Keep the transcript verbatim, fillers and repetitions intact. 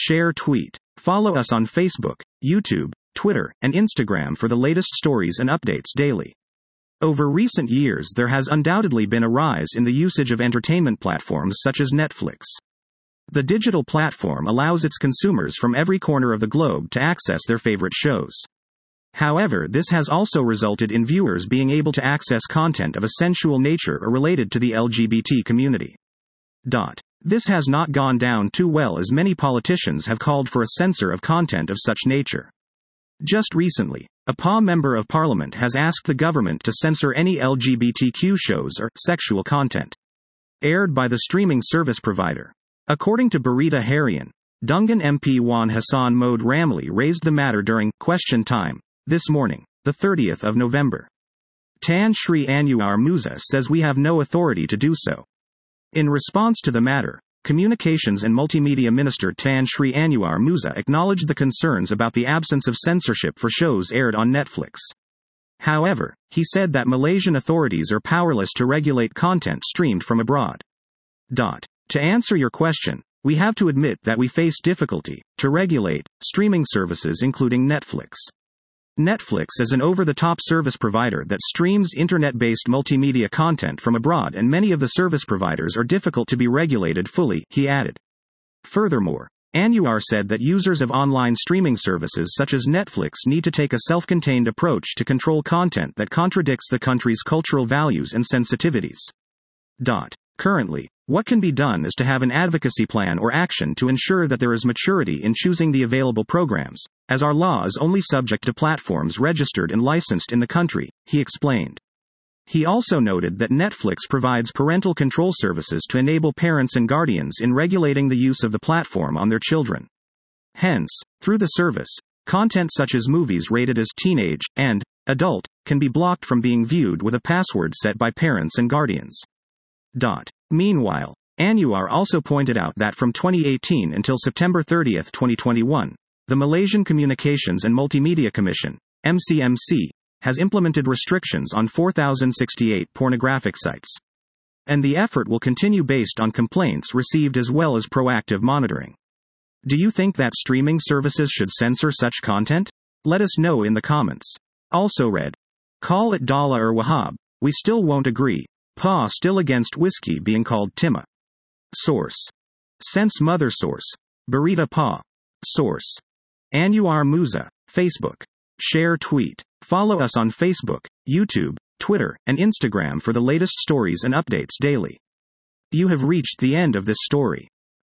share, tweet. Follow us on Facebook, YouTube, Twitter, and Instagram for the latest stories and updates daily. Over recent years, there has undoubtedly been a rise in the usage of entertainment platforms such as Netflix. The digital platform allows its consumers from every corner of the globe to access their favorite shows. However, this has also resulted in viewers being able to access content of a sensual nature or related to the L G B T community. Dot. This has not gone down too well, as many politicians have called for a censor of content of such nature. Just recently, a P A member of parliament has asked the government to censor any L G B T Q shows or sexual content aired by the streaming service provider. According to Barita Harian, Dungan M P Wan Hassan Mohd Ramli raised the matter during Question Time this morning, the thirtieth of November. Tan Sri Anwar Musa says we have no authority to do so. In response to the matter, Communications and Multimedia Minister Tan Sri Anwar Musa acknowledged the concerns about the absence of censorship for shows aired on Netflix. However, he said that Malaysian authorities are powerless to regulate content streamed from abroad. Dot. To answer your question, we have to admit that we face difficulty to regulate streaming services including Netflix. Netflix is an over-the-top service provider that streams internet-based multimedia content from abroad, and many of the service providers are difficult to be regulated fully, he added. Furthermore, Anwar said that users of online streaming services such as Netflix need to take a self-contained approach to control content that contradicts the country's cultural values and sensitivities. Dot. Currently, what can be done is to have an advocacy plan or action to ensure that there is maturity in choosing the available programs, as our law is only subject to platforms registered and licensed in the country, he explained. He also noted that Netflix provides parental control services to enable parents and guardians in regulating the use of the platform on their children. Hence, through the service, content such as movies rated as teenage and adult can be blocked from being viewed with a password set by parents and guardians. Dot. Meanwhile, Anwar also pointed out that from twenty eighteen until September thirtieth, twenty twenty-one, the Malaysian Communications and Multimedia Commission, M C M C, has implemented restrictions on four thousand sixty-eight pornographic sites. And the effort will continue based on complaints received as well as proactive monitoring. Do you think that streaming services should censor such content? Let us know in the comments. Also read. Call it Dala or Wahab, we still won't agree. P A still against whiskey being called Timah. Source. Sense Mother. Source. Barita P A. Source. Anwar Musa. Facebook. Share, tweet. Follow us on Facebook, YouTube, Twitter, and Instagram for the latest stories and updates daily. You have reached the end of this story.